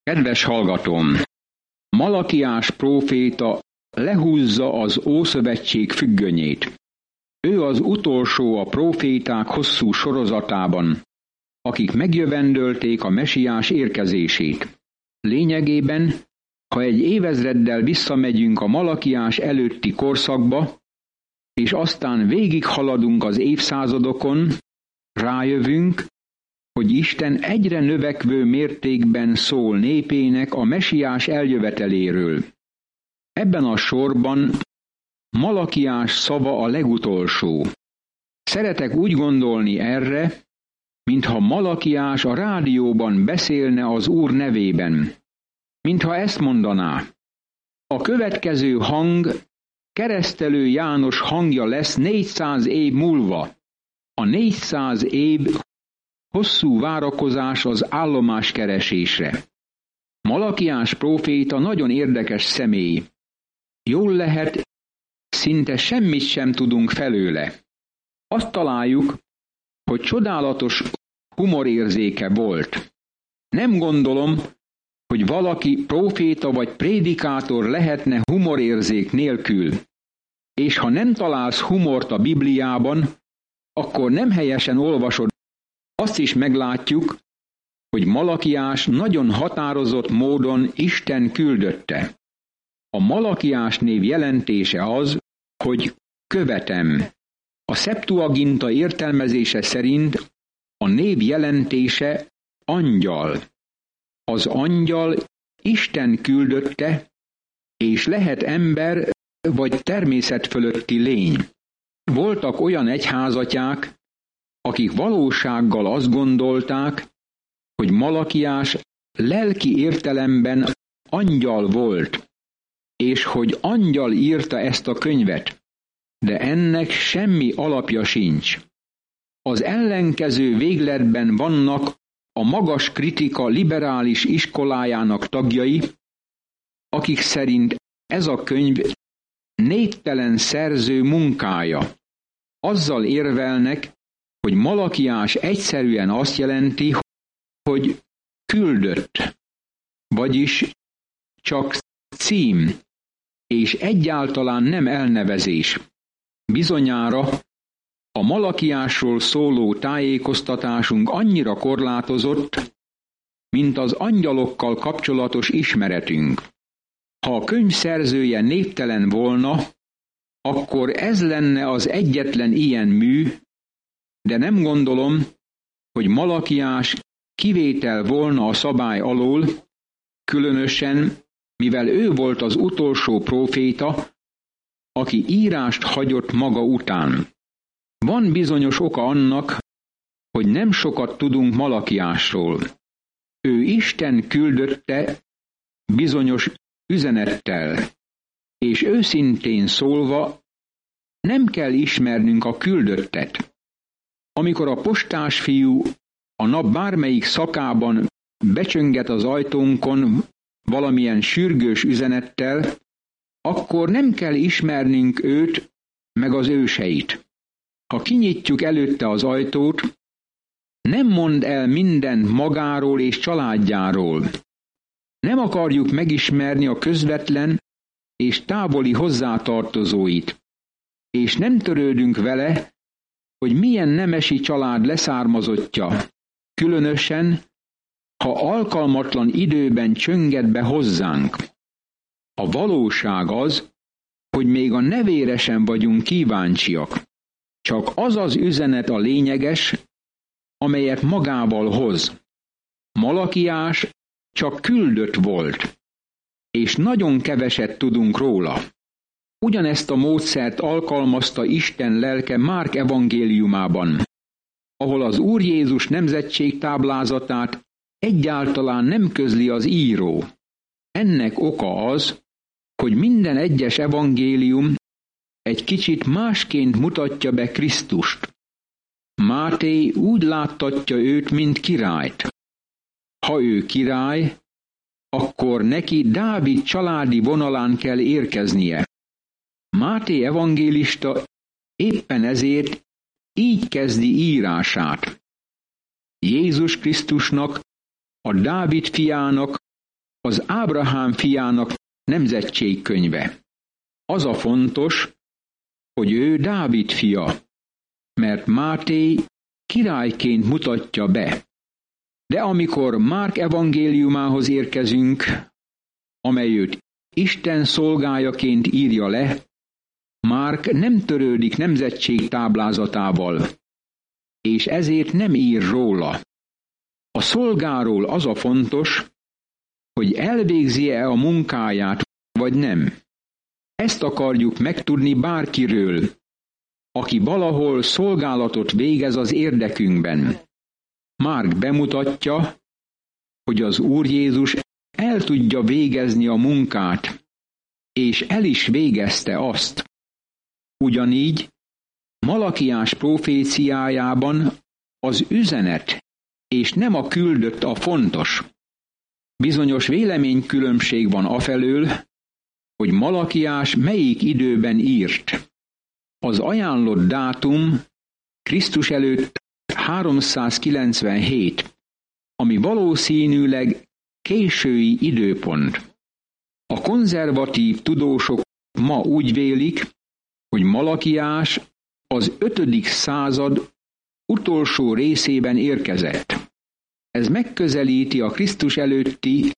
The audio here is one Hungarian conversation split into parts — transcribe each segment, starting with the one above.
Kedves hallgatóm! Malakiás próféta lehúzza az Ószövetség függönyét. Ő az utolsó a próféták hosszú sorozatában, akik megjövendölték a mesiás érkezését. Lényegében, ha egy évezreddel visszamegyünk a Malakiás előtti korszakba, és aztán végighaladunk az évszázadokon, rájövünk, hogy Isten egyre növekvő mértékben szól népének a mesiás eljöveteléről. Ebben a sorban Malakiás szava a legutolsó. Szeretek úgy gondolni erre, mintha Malakiás a rádióban beszélne az Úr nevében. Mintha ezt mondaná: a következő hang Keresztelő János hangja lesz 400 év múlva. A 400 év hosszú várakozás az állomáskeresésre. Malakiás próféta nagyon érdekes személy. Jól lehet, szinte semmit sem tudunk felőle. Azt találjuk, hogy csodálatos humorérzéke volt. Nem gondolom, hogy valaki próféta vagy prédikátor lehetne humorérzék nélkül. És ha nem találsz humort a Bibliában, akkor nem helyesen olvasod. Azt is meglátjuk, hogy Malakiás nagyon határozott módon Isten küldötte. A Malakiás név jelentése az, hogy követem. A Septuaginta értelmezése szerint a név jelentése angyal. Az angyal Isten küldötte, és lehet ember vagy természet fölötti lény. Voltak olyan egyházatják, akik valósággal azt gondolták, hogy Malakiás lelki értelemben angyal volt, és hogy angyal írta ezt a könyvet, de ennek semmi alapja sincs. Az ellenkező végletben vannak a magas kritika liberális iskolájának tagjai, akik szerint ez a könyv névtelen szerző munkája. Azzal érvelnek, hogy Malakiás egyszerűen azt jelenti, hogy küldött, vagyis csak cím, és egyáltalán nem elnevezés. Bizonyára a Malakiásról szóló tájékoztatásunk annyira korlátozott, mint az angyalokkal kapcsolatos ismeretünk. Ha a könyv szerzője névtelen volna, akkor ez lenne az egyetlen ilyen mű, de nem gondolom, hogy Malakiás kivétel volna a szabály alól, különösen, mivel ő volt az utolsó próféta, aki írást hagyott maga után. Van bizonyos oka annak, hogy nem sokat tudunk Malakiásról. Ő Isten küldötte bizonyos üzenettel, és őszintén szólva nem kell ismernünk a küldöttet. Amikor a postás fiú a nap bármelyik szakában becsönget az ajtónkon valamilyen sürgős üzenettel, akkor nem kell ismernünk őt meg az őseit. Ha kinyitjuk előtte az ajtót, nem mond el mindent magáról és családjáról. Nem akarjuk megismerni a közvetlen és távoli hozzátartozóit, és nem törődünk vele, hogy milyen nemesi család leszármazottja, különösen, ha alkalmatlan időben csönget be hozzánk. A valóság az, hogy még a nevére sem vagyunk kíváncsiak. Csak az az üzenet a lényeges, amelyet magával hoz. Malakiás csak küldött volt, és nagyon keveset tudunk róla. Ugyanezt a módszert alkalmazta Isten lelke Márk evangéliumában, ahol az Úr Jézus nemzetség táblázatát egyáltalán nem közli az író. Ennek oka az, hogy minden egyes evangélium egy kicsit másként mutatja be Krisztust. Máté úgy láttatja őt, mint királyt. Ha ő király, akkor neki Dávid családi vonalán kell érkeznie. Máté evangélista éppen ezért így kezdi írását. Jézus Krisztusnak, a Dávid fiának az Ábrahám fiának nemzetségkönyve. Az a fontos, hogy ő Dávid fia, mert Máté királyként mutatja be. De amikor Márk evangéliumához érkezünk, amely őt Isten szolgájaként írja le, Márk nem törődik nemzetség táblázatával, és ezért nem ír róla. A szolgáról az a fontos, hogy elvégzi-e a munkáját, vagy nem. Ezt akarjuk megtudni bárkiről, aki valahol szolgálatot végez az érdekünkben. Márk bemutatja, hogy az Úr Jézus el tudja végezni a munkát, és el is végezte azt. Ugyanígy Malakiás proféciájában az üzenet, és nem a küldött a fontos. Bizonyos véleménykülönbség van afelől, hogy Malakiás melyik időben írt. Az ajánlott dátum Krisztus előtt 397, ami valószínűleg késői időpont. A konzervatív tudósok ma úgy vélik, hogy Malakiás az 5. század utolsó részében érkezett. Ez megközelíti a Krisztus előtti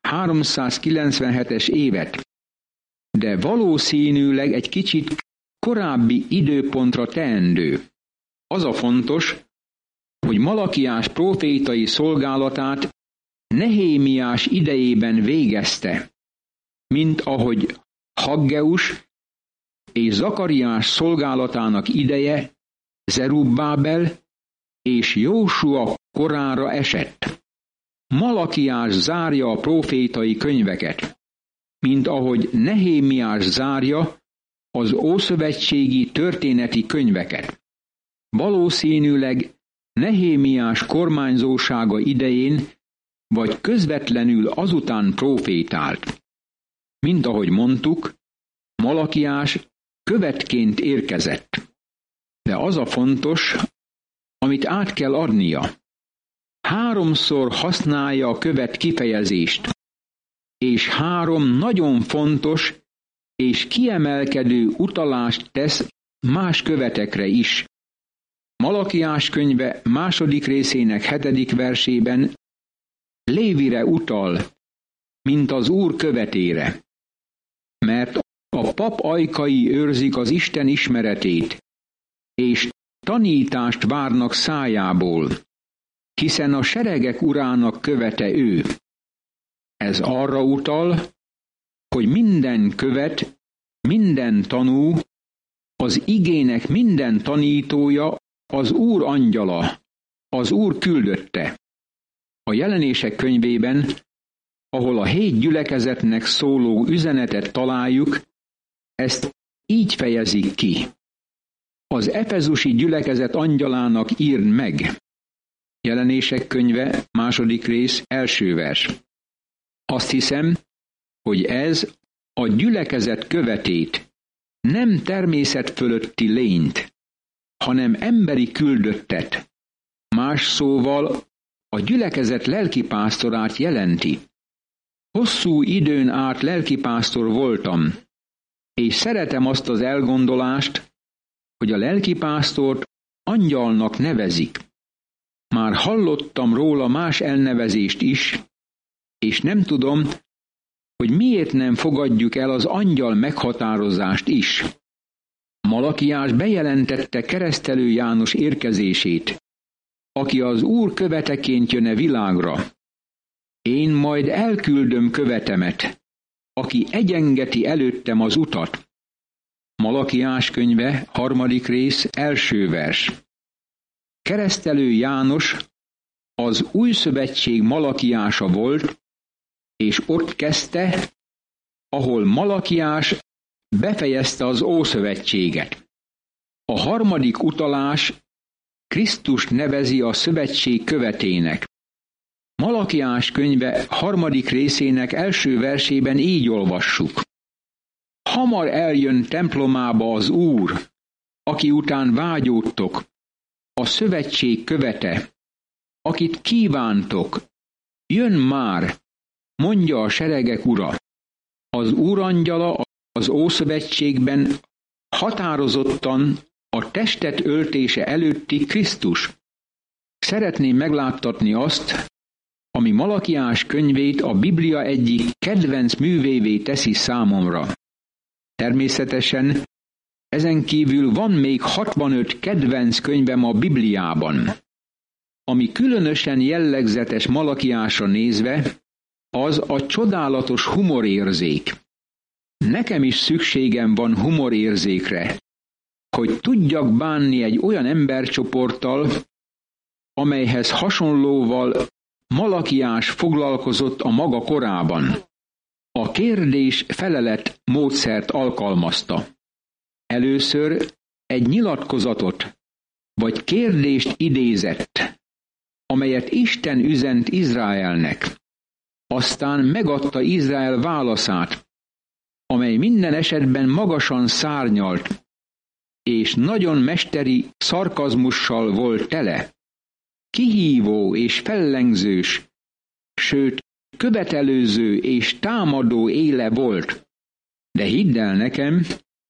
397-es évet, de valószínűleg egy kicsit korábbi időpontra teendő. Az a fontos, hogy Malakiás prófétai szolgálatát Nehémiás idejében végezte, mint ahogy Haggeus és Zakariás szolgálatának ideje Zerubbábel és Jósua korára esett. Malakiás zárja a prófétai könyveket, mint ahogy Nehémiás zárja az ószövetségi történeti könyveket. Valószínűleg Nehémiás kormányzósága idején vagy közvetlenül azután prófétált. Mint ahogy mondtuk, Malakiás követként érkezett. De az a fontos, amit át kell adnia. 3-szor használja a követ kifejezést, és 3 nagyon fontos és kiemelkedő utalást tesz más követekre is. Malakiás könyve 2. részének 7. versében Lévire utal, mint az Úr követére, mert a pap ajkai őrzik az Isten ismeretét, és tanítást várnak szájából, hiszen a seregek urának követe ő. Ez arra utal, hogy minden követ, minden tanú, az igének minden tanítója az Úr angyala, az Úr küldötte. A Jelenések könyvében, ahol a 7 gyülekezetnek szóló üzenetet találjuk, ezt így fejezik ki. Az efezusi gyülekezet angyalának írd meg. Jelenések könyve 2. rész 1. vers. Azt hiszem, hogy ez a gyülekezet követét, nem természet fölötti lényt, hanem emberi küldöttet, más szóval a gyülekezet lelkipásztorát jelenti. Hosszú időn át lelkipásztor voltam, és szeretem azt az elgondolást, hogy a lelkipásztort angyalnak nevezik. Már hallottam róla más elnevezést is, és nem tudom, hogy miért nem fogadjuk el az angyal meghatározást is. Malakiás bejelentette Keresztelő János érkezését, aki az Úr követeként jön-e világra. Én majd elküldöm követemet, aki egyengeti előttem az utat. Malakiás könyve 3. rész 1. vers. Keresztelő János az új szövetség Malakiása volt, és ott kezdte, ahol Malakiás befejezte az Ószövetséget. A 3. utalás Krisztust nevezi a szövetség követének. Malakiás könyve 3. részének 1. versében így olvassuk. Hamar eljön templomába az Úr, aki után vágyódtok, a szövetség követe, akit kívántok, jön már, mondja a seregek ura. Az úrangyala az Ószövetségben határozottan a testet öltése előtti Krisztus. Szeretném megláttatni azt, ami Malakiás könyvét a Biblia egyik kedvenc művévé teszi számomra. Természetesen ezen kívül van még 65 kedvenc könyvem a Bibliában. Ami különösen jellegzetes Malakiásra nézve, az a csodálatos humorérzék. Nekem is szükségem van humorérzékre, hogy tudjak bánni egy olyan embercsoporttal, amelyhez hasonlóval Malakiás foglalkozott a maga korában. A kérdés-felelet módszert alkalmazta. Először egy nyilatkozatot vagy kérdést idézett, amelyet Isten üzent Izraelnek. Aztán megadta Izrael válaszát, amely minden esetben magasan szárnyalt, és nagyon mesteri szarkazmussal volt tele. Kihívó és fellengzős, sőt, követelőző és támadó éle volt. De hidd el nekem,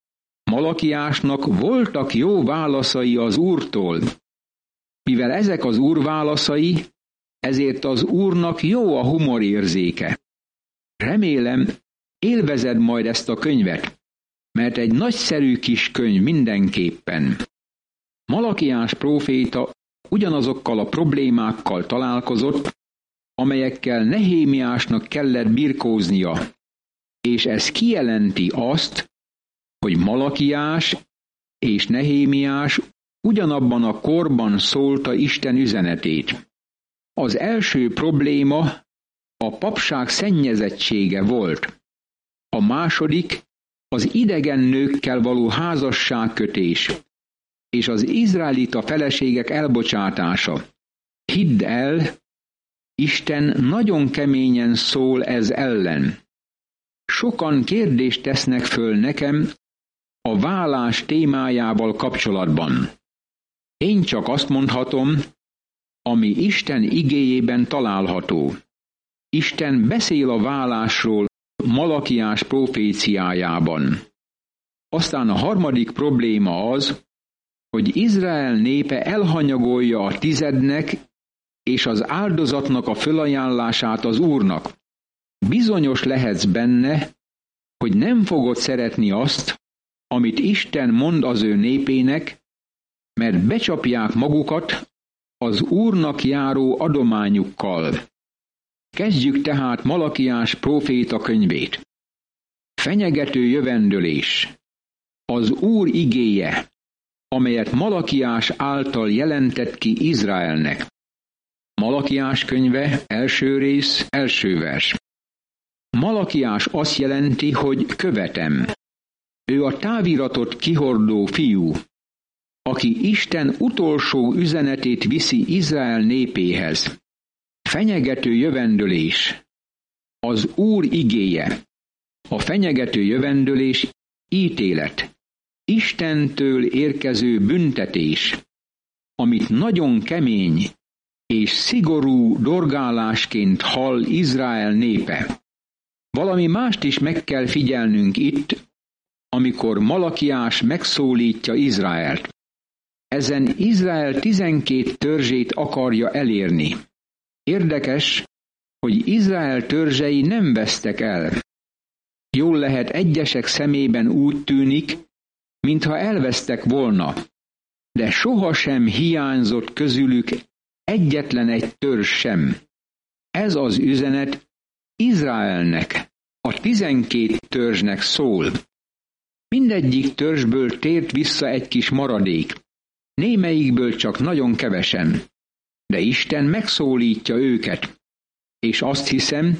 Malakiásnak voltak jó válaszai az Úrtól. Mivel ezek az Úr válaszai, ezért az Úrnak jó a humorérzéke. Remélem, élvezed majd ezt a könyvet, mert egy nagyszerű kis könyv mindenképpen. Malakiás próféta ugyanazokkal a problémákkal találkozott, amelyekkel Nehémiásnak kellett birkóznia, és ez kijelenti azt, hogy Malakiás és Nehémiás ugyanabban a korban szólta Isten üzenetét. Az első probléma a papság szennyezettsége volt. A második az idegen nőkkel való házasságkötés, és az izraelita feleségek elbocsátása. Hidd el, Isten nagyon keményen szól ez ellen. Sokan kérdést tesznek föl nekem a válás témájával kapcsolatban. Én csak azt mondhatom, ami Isten igéjében található. Isten beszél a válásról Malakiás proféciájában. Aztán a harmadik probléma az, hogy Izrael népe elhanyagolja a tizednek és az áldozatnak a fölajánlását az Úrnak. Bizonyos lehetsz benne, hogy nem fogod szeretni azt, amit Isten mond az ő népének, mert becsapják magukat az Úrnak járó adományukkal. Kezdjük tehát Malakiás próféta könyvét. Fenyegető jövendőlés. Az Úr igéje, amelyet Malakiás által jelentett ki Izraelnek. Malakiás könyve, első rész, első vers. Malakiás azt jelenti, hogy követem. Ő a táviratot kihordó fiú, aki Isten utolsó üzenetét viszi Izrael népéhez. Fenyegető jövendőlés. Az Úr igéje. A fenyegető jövendőlés ítélet. Istentől érkező büntetés, amit nagyon kemény és szigorú dorgálásként hall Izrael népe. Valami mást is meg kell figyelnünk itt, amikor Malakiás megszólítja Izraelt. Ezen Izrael 12 törzsét akarja elérni. Érdekes, hogy Izrael törzsei nem vesztek el. Jól lehet, egyesek szemében úgy tűnik, mintha elvesztek volna, de sohasem hiányzott közülük egyetlen egy törzs sem. Ez az üzenet Izraelnek, a 12 törzsnek szól. Mindegyik törzsből tért vissza egy kis maradék, némelyikből csak nagyon kevesen, de Isten megszólítja őket, és azt hiszem,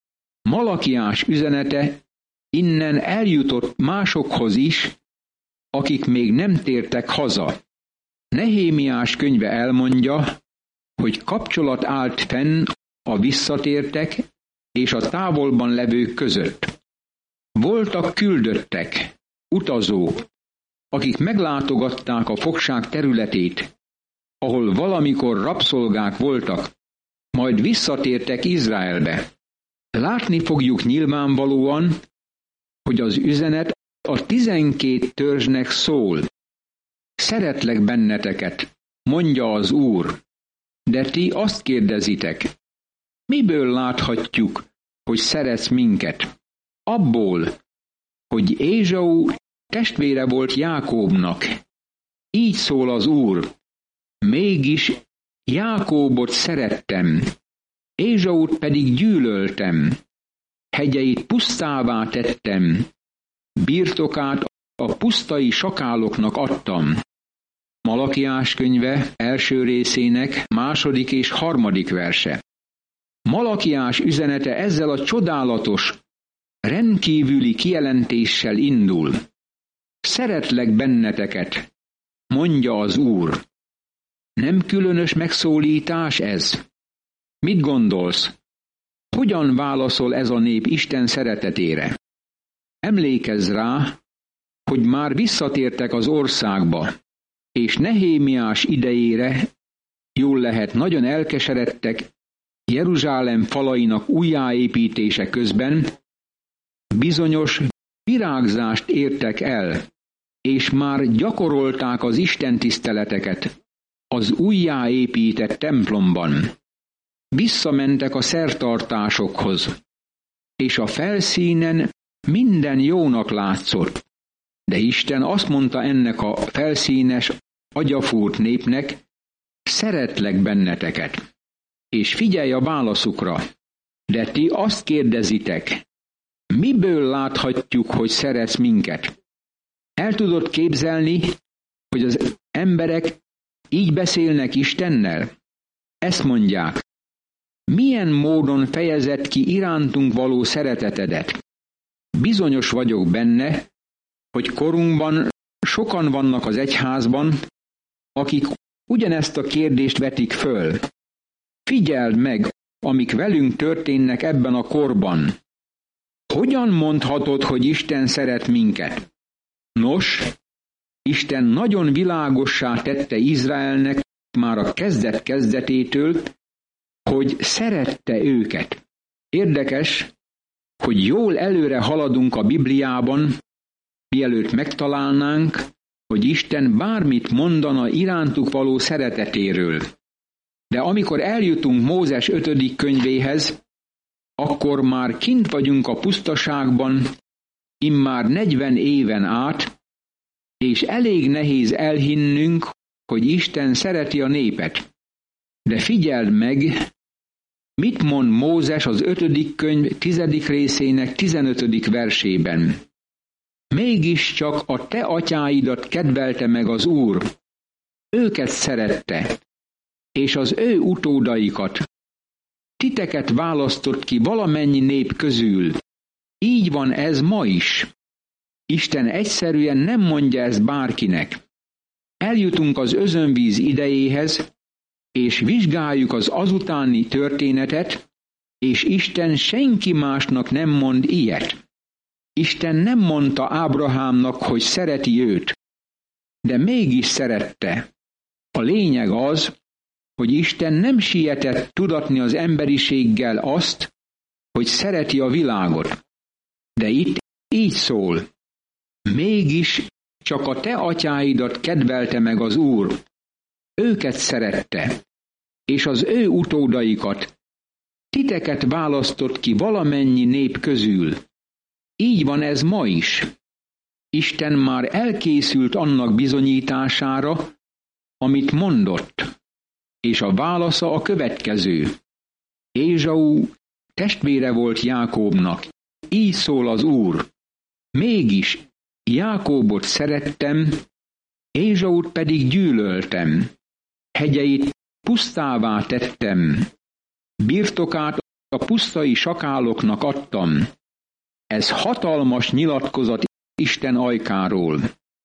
Malakiás üzenete innen eljutott másokhoz is, akik még nem tértek haza. Nehémiás könyve elmondja, hogy kapcsolat állt fenn a visszatértek és a távolban levők között. Voltak küldöttek, utazók, akik meglátogatták a fogság területét, ahol valamikor rabszolgák voltak, majd visszatértek Izraelbe. Látni fogjuk nyilvánvalóan, hogy az üzenet a 12 törzsnek szól. Szeretlek benneteket, mondja az Úr, de ti azt kérdezitek, miből láthatjuk, hogy szeretsz minket? Abból, hogy Ézsau testvére volt Jákóbnak. Így szól az Úr, mégis Jákóbot szerettem, Ézsaut pedig gyűlöltem, hegyeit pusztává tettem, birtokát a pusztai sakáloknak adtam. Malakiás könyve első részének 2. és 3. verse. Malakiás üzenete ezzel a csodálatos, rendkívüli kijelentéssel indul. Szeretlek benneteket, mondja az Úr. Nem különös megszólítás ez? Mit gondolsz? Hogyan válaszol ez a nép Isten szeretetére? Emlékezz rá, hogy már visszatértek az országba, és Nehémiás idejére jól lehet nagyon elkeseredtek Jeruzsálem falainak újjáépítése közben, bizonyos virágzást értek el, és már gyakorolták az istentiszteleteket az újjáépített templomban. Visszamentek a szertartásokhoz, és a felszínen minden jónak látszott. De Isten azt mondta ennek a felszínes, agyafúrt népnek, szeretlek benneteket. És figyelj a válaszukra, de ti azt kérdezitek, miből láthatjuk, hogy szeretsz minket? El tudod képzelni, hogy az emberek így beszélnek Istennel? Ezt mondják, milyen módon fejezed ki irántunk való szeretetedet? Bizonyos vagyok benne, hogy korunkban sokan vannak az egyházban, akik ugyanezt a kérdést vetik föl. Figyeld meg, amik velünk történnek ebben a korban. Hogyan mondhatod, hogy Isten szeret minket? Nos, Isten nagyon világossá tette Izraelnek már a kezdet-kezdetétől, hogy szerette őket. Érdekes, hogy jól előre haladunk a Bibliában, mielőtt megtalálnánk, hogy Isten bármit mondana irántuk való szeretetéről. De amikor eljutunk Mózes 5. könyvéhez, akkor már kint vagyunk a pusztaságban, immár 40 éven át, és elég nehéz elhinnünk, hogy Isten szereti a népet. De figyeld meg, mit mond Mózes az 5. könyv 10. részének 15. versében. Mégiscsak a te atyáidat kedvelte meg az Úr. Őket szerette, és az ő utódaikat. Titeket választott ki valamennyi nép közül. Így van ez ma is. Isten egyszerűen nem mondja ezt bárkinek. Eljutunk az özönvíz idejéhez, és vizsgáljuk az azutáni történetet, és Isten senki másnak nem mond ilyet. Isten nem mondta Ábrahámnak, hogy szereti őt, de mégis szerette. A lényeg az, hogy Isten nem sietett tudatni az emberiséggel azt, hogy szereti a világot. De itt így szól. Mégis csak a te atyáidat kedvelte meg az Úr. Őket szerette, és az ő utódaikat. Titeket választott ki valamennyi nép közül. Így van ez ma is. Isten már elkészült annak bizonyítására, amit mondott, és a válasza a következő. Ézsau testvére volt Jákóbnak, így szól az Úr. Mégis Jákóbot szerettem, Ézsaut pedig gyűlöltem. Hegyeit pusztává tettem, birtokát a pusztai sakáloknak adtam. Ez hatalmas nyilatkozat Isten ajkáról.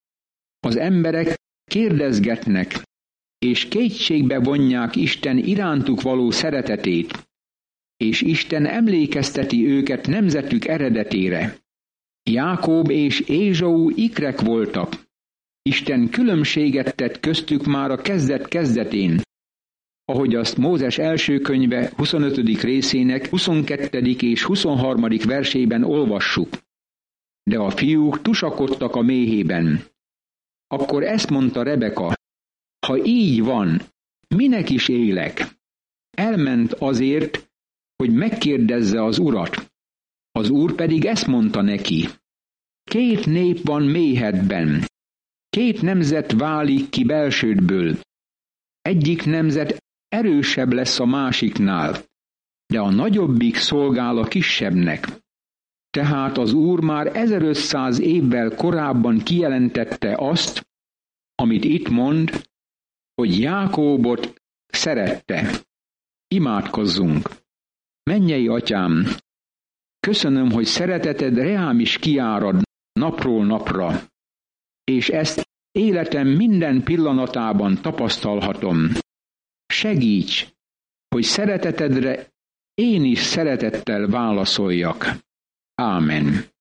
Az emberek kérdezgetnek, és kétségbe vonják Isten irántuk való szeretetét, és Isten emlékezteti őket nemzetük eredetére. Jákób és Ézsau ikrek voltak. Isten különbséget tett köztük már a kezdet-kezdetén. ahogy azt Mózes első könyve 25. részének 22. és 23. versében olvassuk. De a fiúk tusakodtak a méhében. Akkor ezt mondta Rebeka, ha így van, minek is élek? Elment azért, hogy megkérdezze az urat. Az úr pedig ezt mondta neki. 2 nép van méhedben. 2 nemzet válik ki belsődből. Egyik nemzet erősebb lesz a másiknál, de a nagyobbik szolgál a kisebbnek. Tehát az Úr már 1500 évvel korábban kijelentette azt, amit itt mond, hogy Jákóbot szerette. Imádkozzunk! Mennyei Atyám, köszönöm, hogy szereteted reám is kiárad napról napra, és ezt életem minden pillanatában tapasztalhatom. Segíts, hogy szeretetedre én is szeretettel válaszoljak. Ámen.